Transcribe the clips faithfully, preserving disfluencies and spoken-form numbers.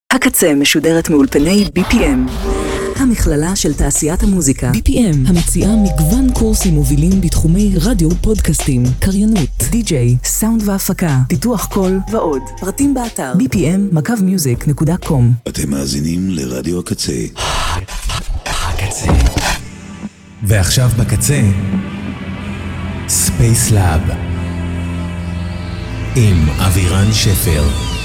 הקצה משודרת מאולפני בי פי אם, המכללה של תעשיית המוזיקה. בי פי אם המציעה מגוון קורסים מובילים בתחומי רדיו, פודקאסטים, קריינות, די-ג'יי, סאונד והפקה, פיתוח קול ועוד. פרטים באתר בי פי אם מקו מיוזיק נקודה קום. אתם מאזינים לרדיו הקצה. הקצה. ועכשיו בקצה, ספייס לאב עם אבירן שפר.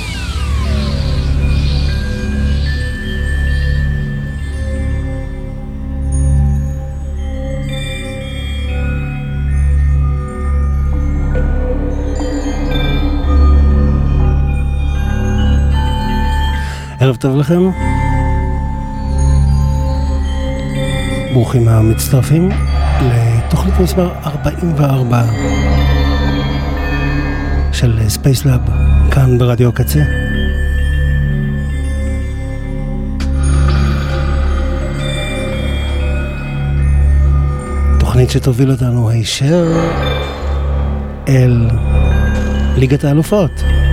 ערב טוב לכם, ברוכים המצטרפים לתוכנית מספר ארבעים וארבע של ספייס לאב כאן ברדיו הקצה. תוכנית שתוביל אותנו הישר אל ליגת האלופות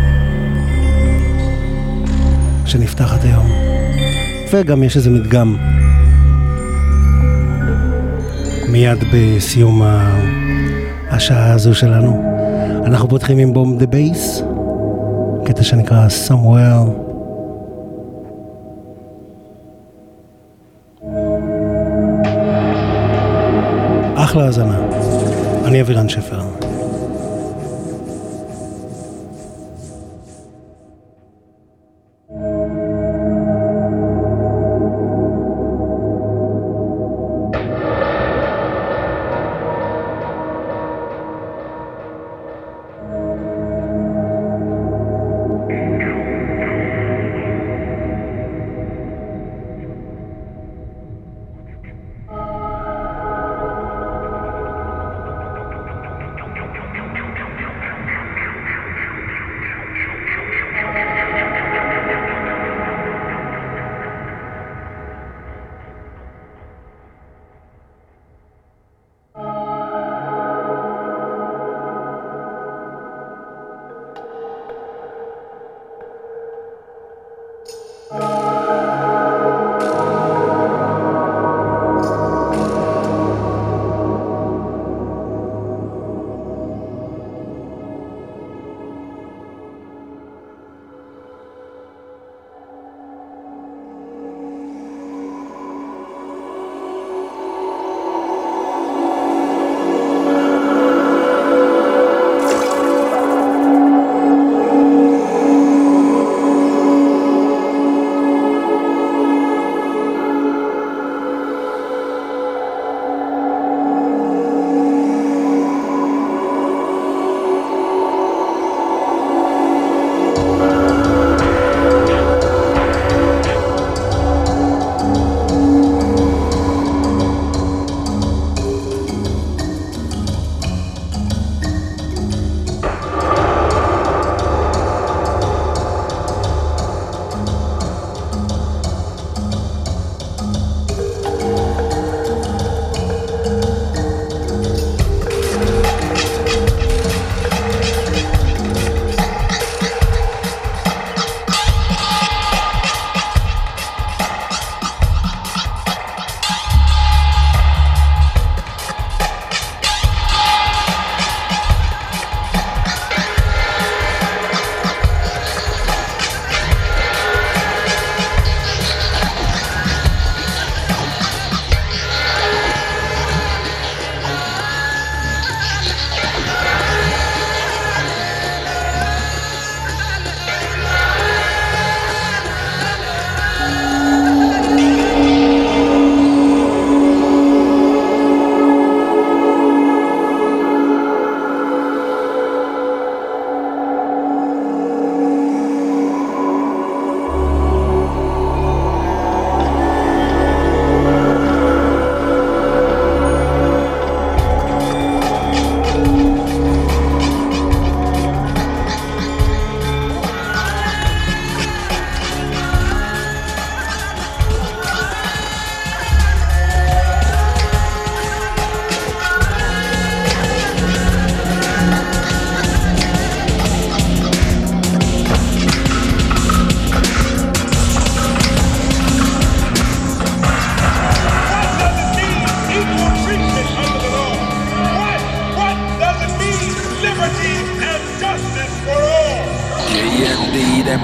שנפתחת היום, וגם יש איזה מדגם מיד בסיום השעה הזו שלנו. אנחנו פותחים עם בום דה בייס, קטע שנקרא Somewhere. אחלה הזנה. אני אבירן שפר.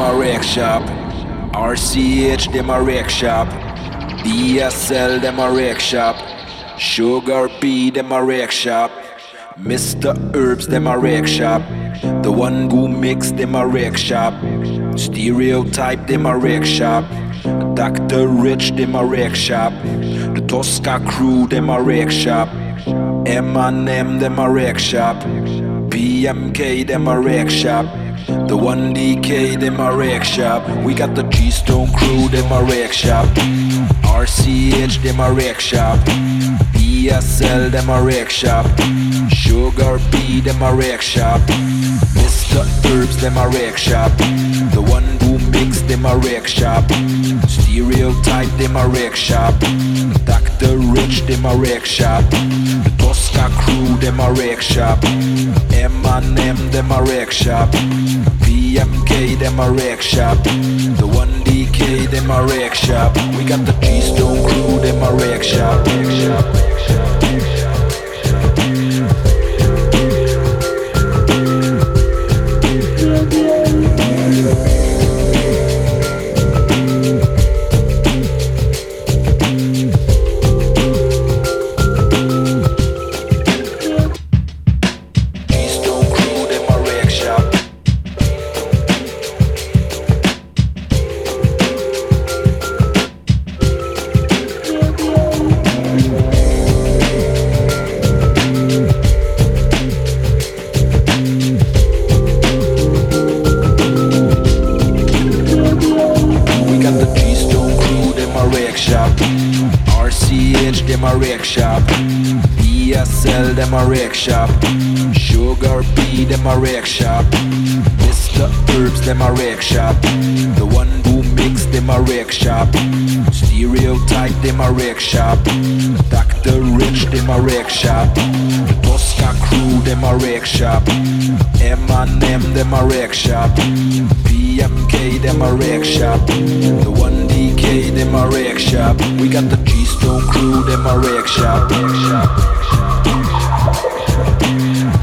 a rake shop. R C H, them a rake shop. D S L, them a rake shop. Sugar P, them a rake shop. Mister Herbs, them a rake shop. The one who mix, them a rake shop. Stereotype, them a rake shop. Doctor Rich, them a rake shop. The Tosca crew, them a rake shop. M and M, them a rake shop. P M K, them a rake shop. The one D K, them a rake shop. We got the G-Stone crew, them a rake shop. R C H, them a rake shop. D S L, them a rake shop. Sugar P, them a rake shop. Mister Herbs, them a rake shop. The one who mix, them a rake shop. Stereotype, them a rake shop. Doctor Rich, them a rake shop. The Tosca crew, them a rake shop. M and M, them a rake shop. P M K, them a rake shop. The one D K, them a rake shop. We got the G-Stone crew, them a rake shop. Rake shop, rake shop, rake shop. D S L, them a rake shop. Sugar P, them a rake shop. Mister Herbs, them a rake shop. The one who mix, them a rake shop. Stereotype, them a rake shop. Doctor Rich, them a rake shop. The Tosca crew, them a rake shop. M and M, them a rake shop. P M K, them a rake shop. The one D K, them a rake shop. We got the G-Stone crew, them a rake shop. Rake shop, rake shop, rake shop.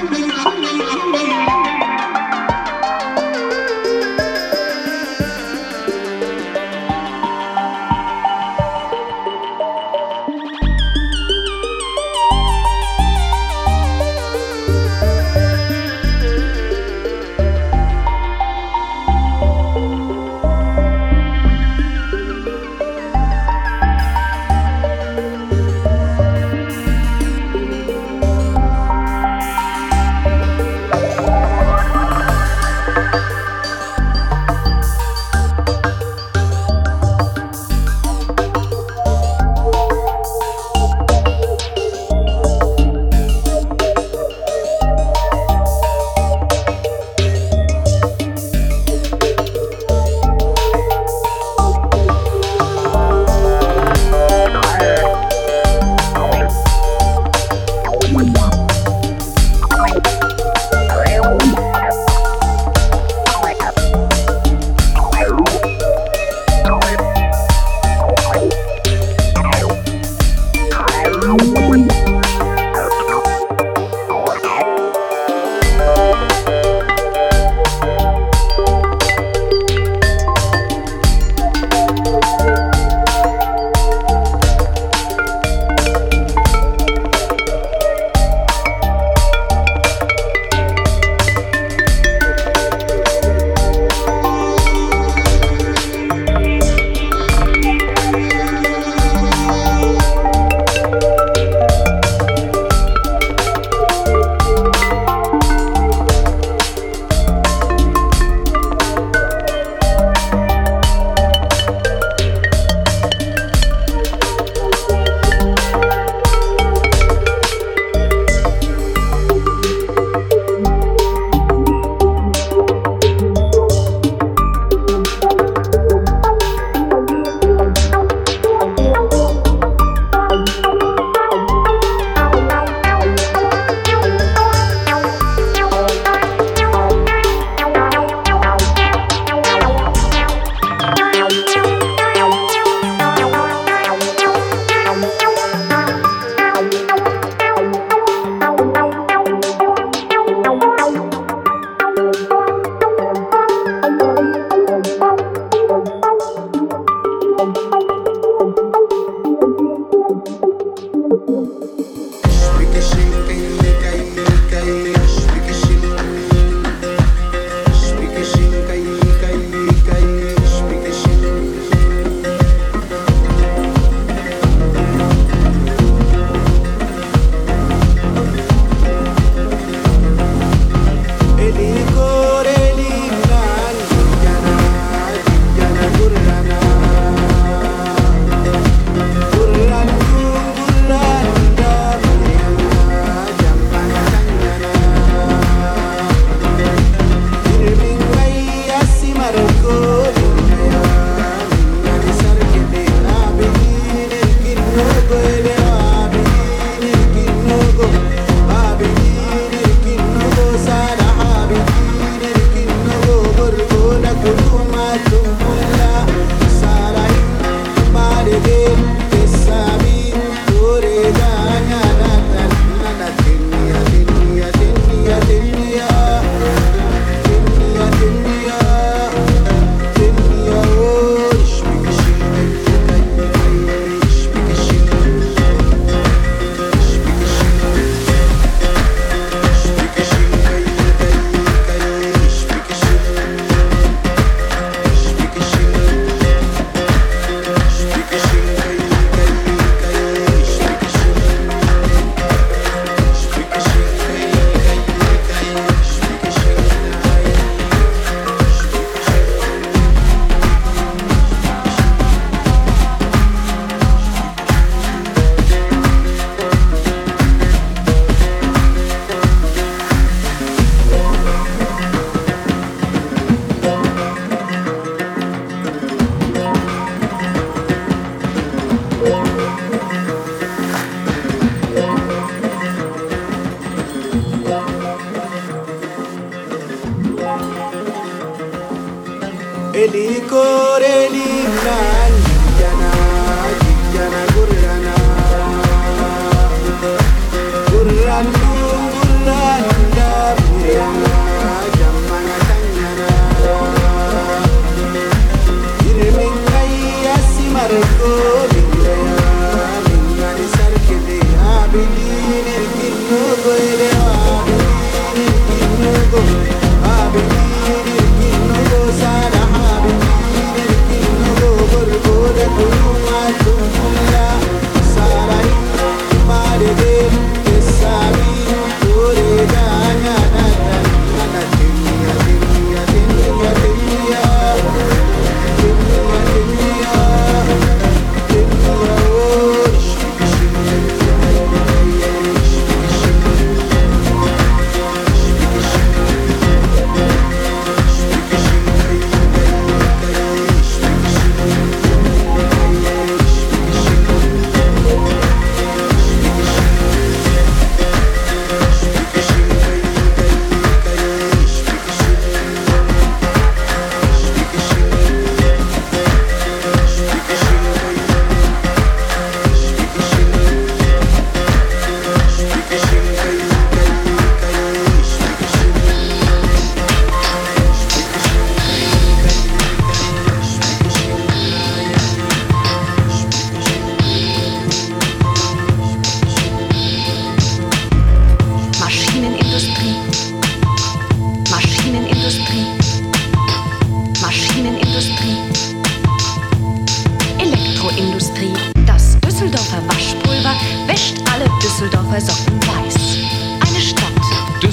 Gurran, gurran,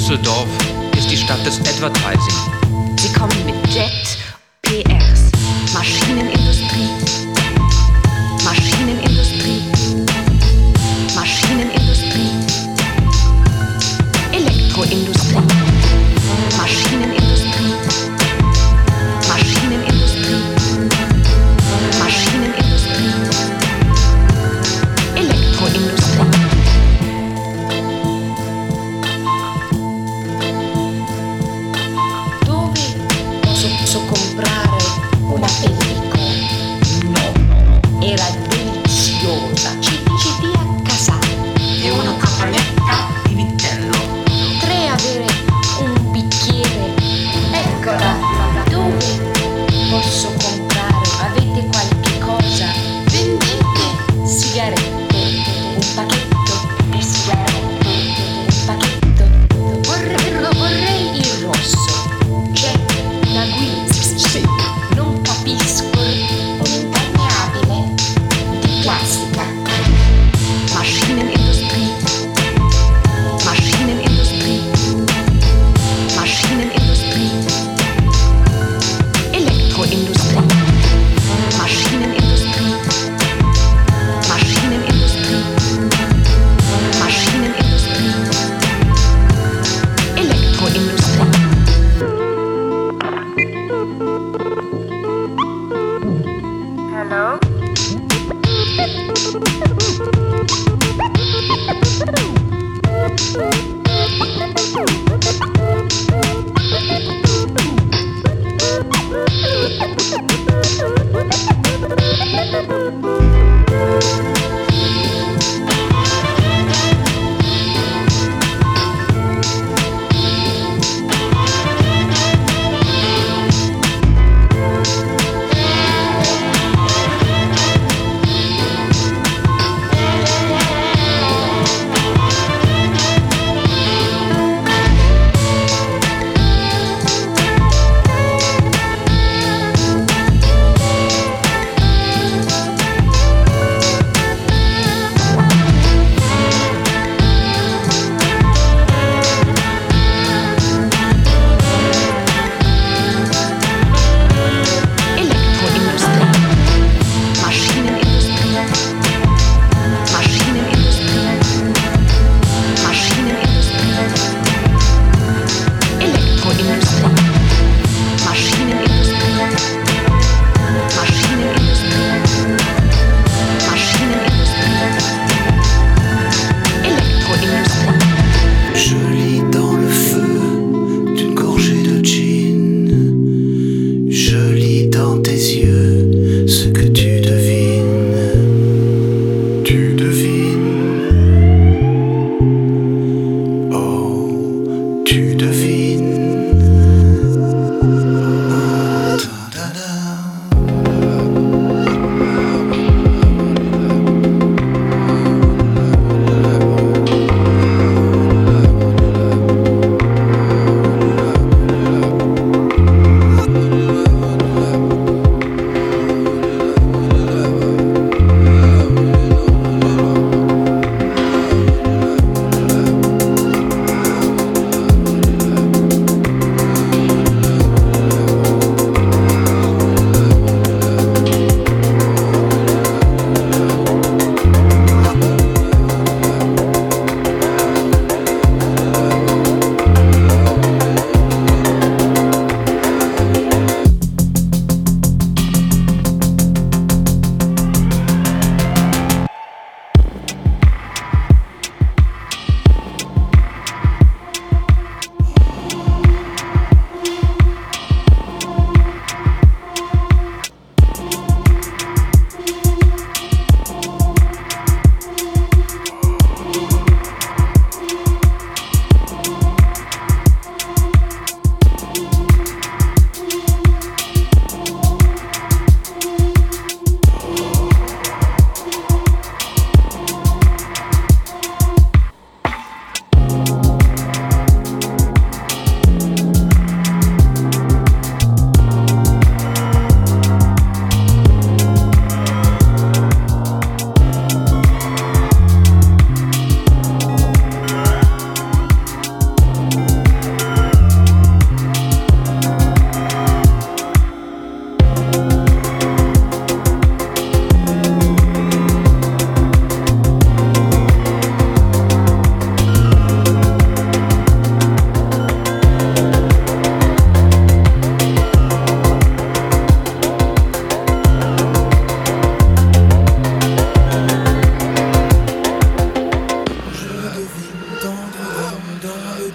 Düsseldorf ist die Stadt des Advertising. Sie kommen mit Jet, P Rs, Maschinenindustrie, Maschinenindustrie, Maschinenindustrie, Elektroindustrie, Maschinenindustrie, Maschinenindustrie, Maschinenindustrie, Elektroindustrie. Dove posso comprare una pellicola? No, era deliziosa. C D a casa. E una campagnotta di vitello. Potrei avere un bicchiere? Eccola. Dove posso comprare? Avete qualche cosa? Vendete sigarette? Un pacchetto di sigarette? Un pacchetto? Vorrei, vorrei il rosso. C'è una guida? Sì. Non capisco. Un impermeabile di plastica. Maschinenindustrie. Maschinenindustrie. Maschinenindustrie. Elektroindustrie. Maschinenindustrie. Maschinenindustrie. Maschinenindustrie. Elektroindustrie. Hello?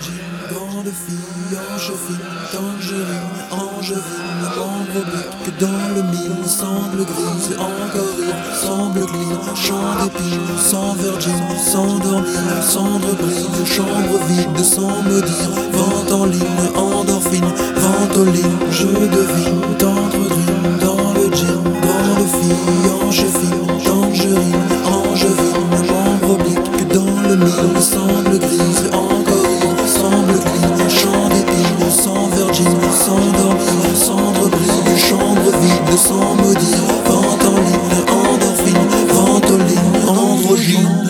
grande fille, angevine, tangerine, angevine, membre oblique dans le mille, sangle grise, encore une, semble clean, champ d'épines, sans virgin, sans dormir, cendre brise, chambre vide, sans me dire, vente en ligne, endorphine, ventoline, je devine, tendre dream, dans le gym, grande fille, angevine, tangerine, angevine, membre oblique dans le mille, semble grise, encore une, semble clean, champ d'épines, sans virgin, sans dormir, cendre brille, chambre vide, sans me dire, vente en ligne, endorphine, ventoline, androgyne.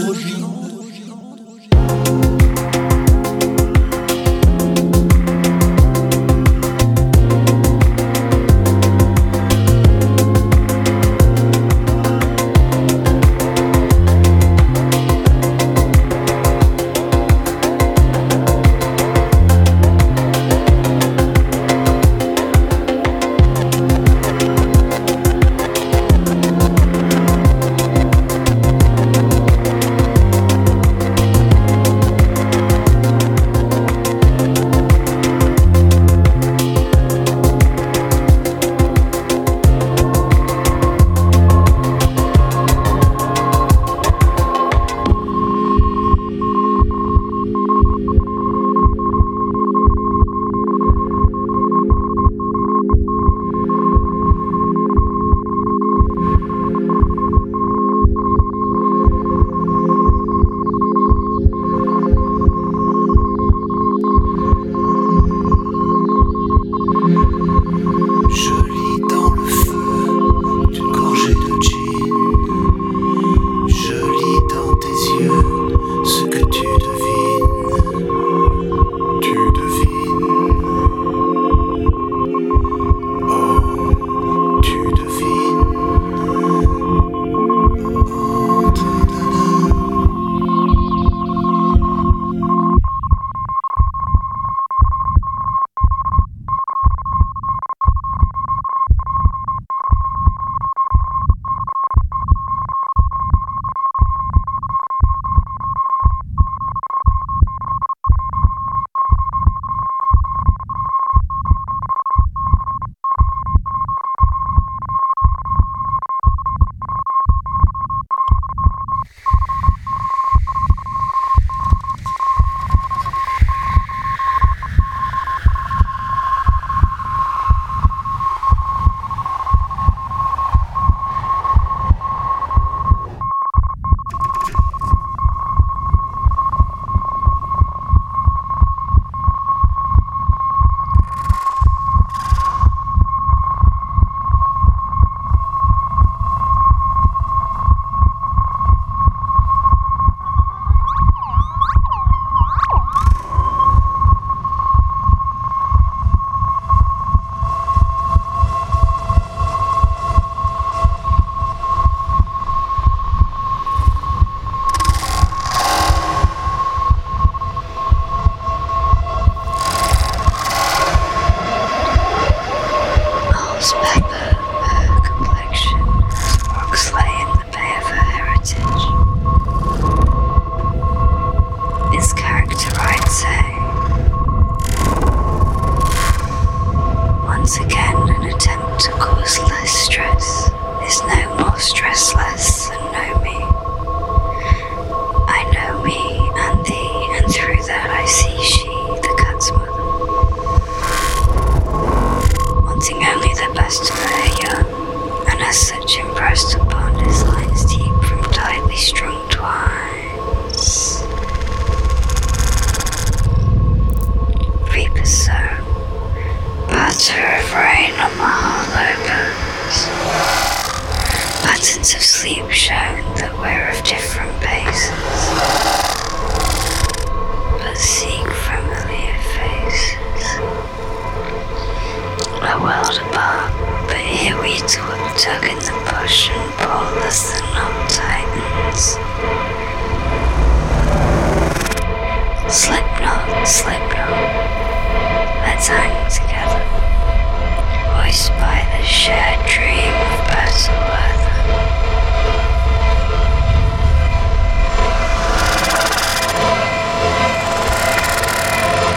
Weather.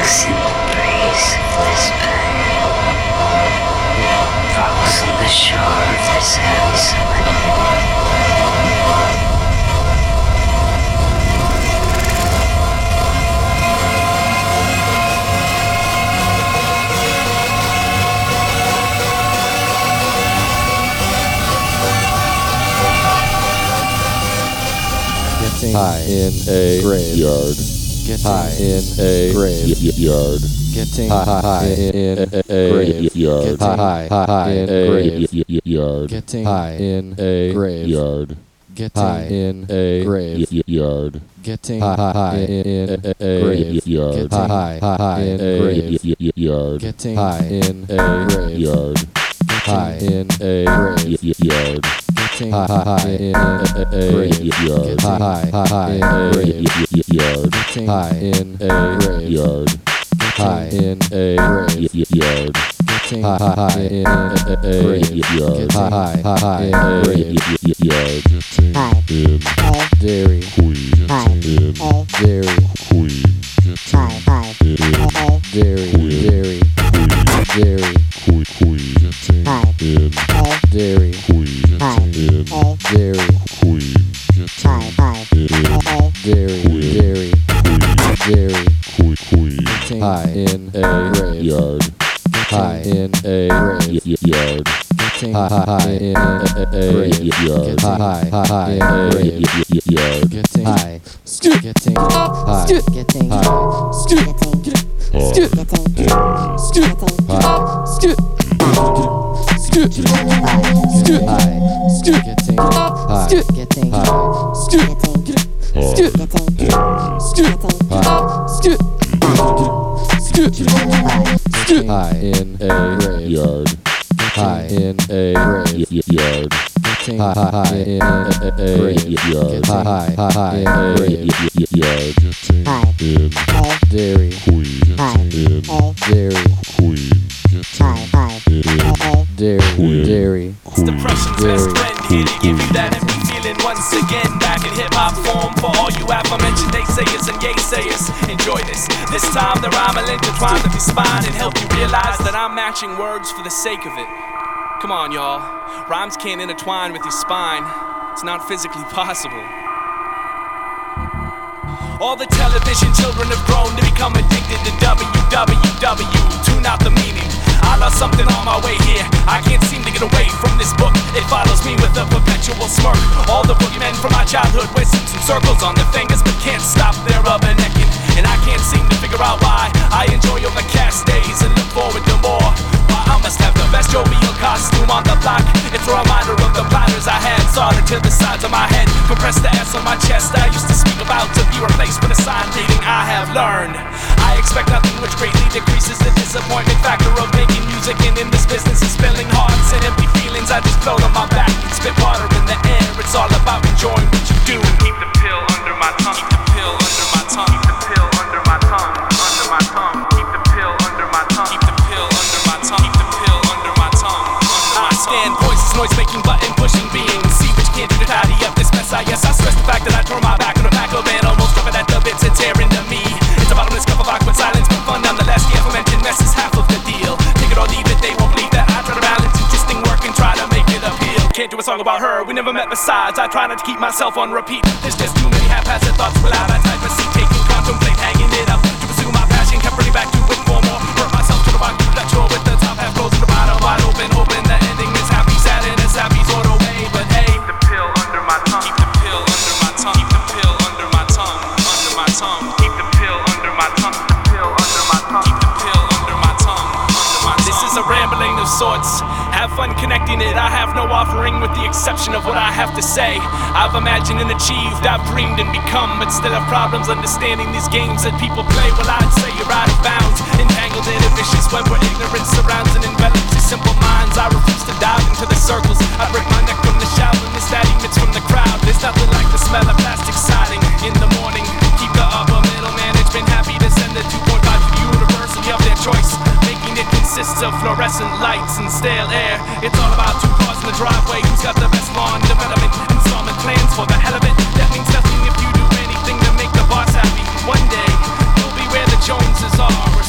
Relax in the breeze of this bay. Rocks on the shore of this heavy summer day. High in a graveyard. Get high in a graveyard. Getting high, high in a graveyard. High, high, high in a graveyard. Getting high in a graveyard. Get high in a graveyard. Getting high, high in a graveyard. High, high in a graveyard. Getting high in a graveyard. High in a graveyard. High, high in a graveyard. High, high in a graveyard. High in a graveyard. High in a graveyard. High, high in a graveyard. High, high in a graveyard. In Dairy Queen. In Dairy Queen. In Dairy Dairy Dairy Queen Queen. In Dairy Queen. In Dairy Queen. In Dairy Dairy Dairy Queen Queen. High in a graveyard. High in a graveyard. High, high in a graveyard. High, high in a graveyard. Getting high. Getting high. Getting high. High in a graveyard. High in a graveyard. High, high in a graveyard. High, high in a graveyard. In Dairy Queen. In Dairy Queen. In Dairy Dairy It's depression's best friend here to give you that empty feeling once again. Back in hip-hop form for all you aforementioned naysayers and yaysayers. Enjoy this. This time the rhyme will intertwine with your spine and help you realize that I'm matching words for the sake of it. Come on, y'all. Rhymes can't intertwine with your spine. It's not physically possible. All the television children have grown to become addicted to W W W. Tune out the meaning. I lost something on my way here. I can't seem to get away from this book. It follows me with a perpetual smirk. All the boogeymen from my childhood wear suits and circles on their fingers, but can't stop their rubbernecking. And I can't seem to figure out why I enjoy overcast days and look forward to more. Why I must have the best jovial costume on the block. It's a reminder of the platters I had soldered to the sides of my head. Compressed the S on my chest I used to speak about to be replaced with a sign reading I have learned. I expect nothing which greatly decreases the disappointment factor of making music, and in this business is spilling hearts and empty feelings. I just float on my back, spit water in the air. It's all about enjoying what you do. Keep the pill under my tongue. Keep the pill under my tongue. Keep the pill under my tongue. Under my tongue. Keep the pill under my tongue. Keep the pill under my tongue. Keep the pill under my tongue. I scan voices, noise making, button pushing beings. See which can't do to tidy up this mess. I guess I stress the fact that I turn my back on the back of it, almost covered at the bits and tear into me. It's a bottomless cup of awkward silence, but fun nonetheless. The aforementioned mess is half of the deal. Take it or leave it, they won't believe that I try to balance interesting work and try to make it appeal. Can't do a song about her, we never met besides. I try not to keep myself on repeat. There's just too many haphazard thoughts without a type of seat. Taking, contemplate, hanging it up to pursue my passion. Kept running back to it for more. Hurt myself to the rock, to that shore with the top half closed to the bottom wide open. Hoping the ending is happy, sad and as happy sort of way. But hey, keep the pill under my tongue. Keep the pill under my tongue. Keep the pill under my tongue. Under my tongue. Keep the pill under my tongue. Keep the pill under my tongue. Keep the pill under my tongue. Under my tongue. This is a rambling of sorts. Have fun connecting it. I have no offering with the exception of what I have to say. I've imagined and achieved, I've dreamed and become, but still have problems understanding these games that people play. Well, I'd say you're out of bounds, entangled in a vicious web where ignorance surrounds and envelops your simple minds. I refuse to dive into the circles. I break my neck from the shower and the stat emits from the crowd. There's nothing like the smell of plastic siding in the morning. Keep the upper middle management happy to send the two point five to the university of their choice, making it consists of fluorescent lights and stale air. It's all about two cars in the driveway. Who's got the best lawn development? Installment plans for the hell of it. That means nothing if you do anything to make the boss happy. One day, you'll be where the Joneses are.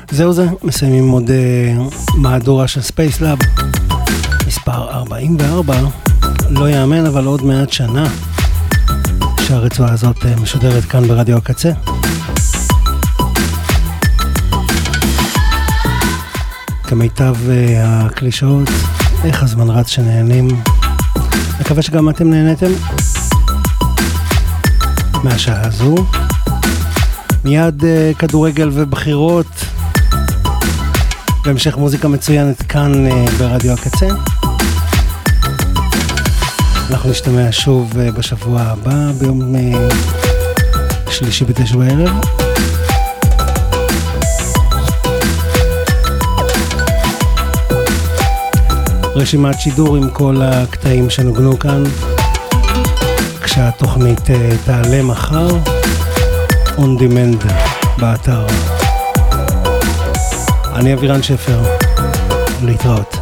זהו זה, מסיימים עוד uh, מהדורה של ספייס לאב, מספר ארבעים וארבע, לא יאמן אבל עוד מעט שנה שהרצועה הזאת uh, משודרת כאן ברדיו הקצה. כמיטב uh, הקלישאות, איך הזמן רץ שנהנים, מקווה שגם אתם נהניתם מהשעה הזו. מיד uh, כדורגל ובחירות, בהמשך מוזיקה מצוינת כאן uh, ברדיו הקצה. אנחנו נשתמע שוב uh, בשבוע הבא, ביום uh, שלישי בתשע בערב. רשימת שידור עם כל הקטעים שנוגנו כאן, כשהתוכנית uh, תעלה מחר, on demand באתר. אני אבירן שפר, להתראות.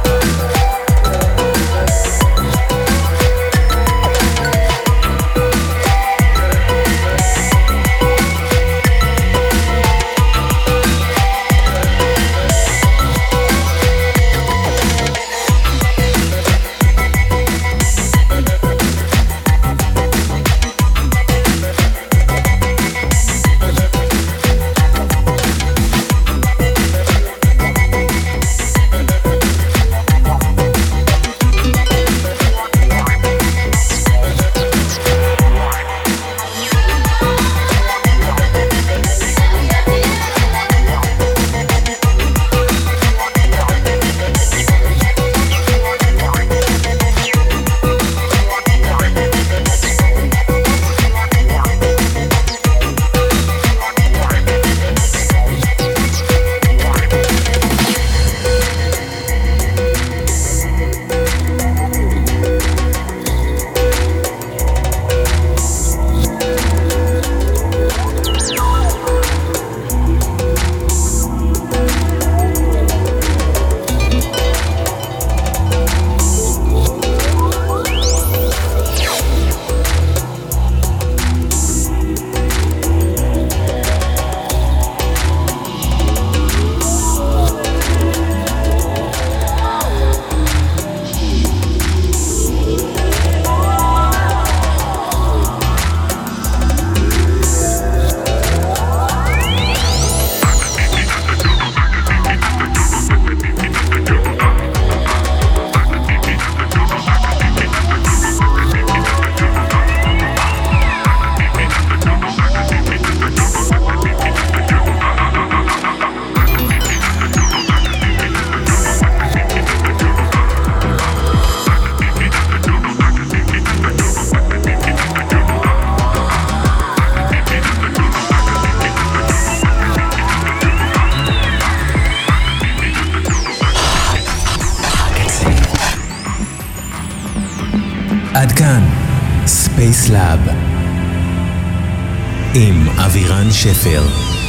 עד כאן ספייס לאב עם אבירן שפר.